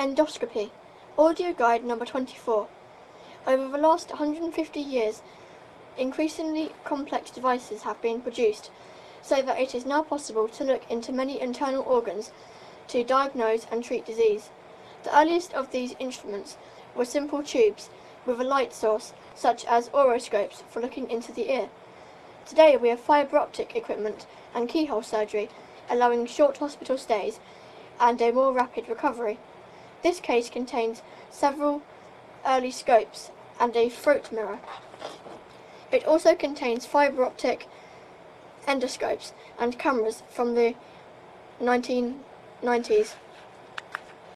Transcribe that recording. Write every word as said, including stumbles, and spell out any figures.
Endoscopy. Audio guide number twenty-four. Over the last one hundred fifty years, increasingly complex devices have been produced, so that it is now possible to look into many internal organs to diagnose and treat disease. The earliest of these instruments were simple tubes with a light source, such as oroscopes for looking into the ear. Today we have fibre optic equipment and keyhole surgery, allowing short hospital stays and a more rapid recovery. This case contains several early scopes and a throat mirror. It also contains fibre optic endoscopes and cameras from the nineteen nineties.